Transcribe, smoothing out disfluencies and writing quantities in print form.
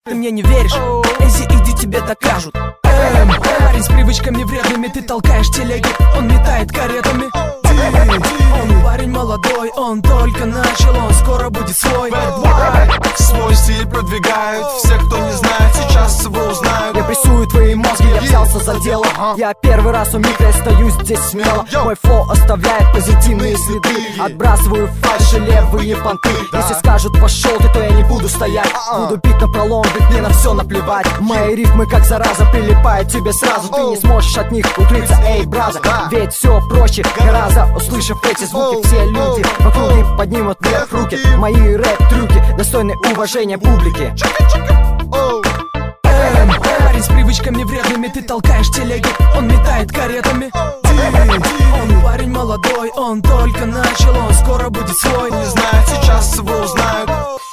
Ты мне не веришь? Эзи, иди, тебе докажут. Парень с привычками вредными, ты толкаешь телеги, он метает каретами. Он парень молодой, он только начал, он скоро будет свой. Свой стиль продвигают, все, кто не знает, сейчас его узнают. Я прессую твои мозги, я взялся за дело. Я первый раз у микро, я стою здесь смело. Мой флоу оставляет позитивные следы. Отбрасываю фальшь и левые понты. Если скажут пошел ты, то я не буду стоять. Буду бить напролом, ведь мне на все наплевать. Мои рифмы как зараза прилипают тебе сразу. Ты не сможешь от них укрыться, эй, браза. Ведь все проще гораздо, услышав эти звуки. Все люди в округе поднимут вверх руки. Мои рэп-трюки достойны уважения публики. Парень с привычками вредными, ты толкаешь телеги, он метает каретами. Он парень молодой, он только начал, он скоро будет свой. Не знает, сейчас его узнают.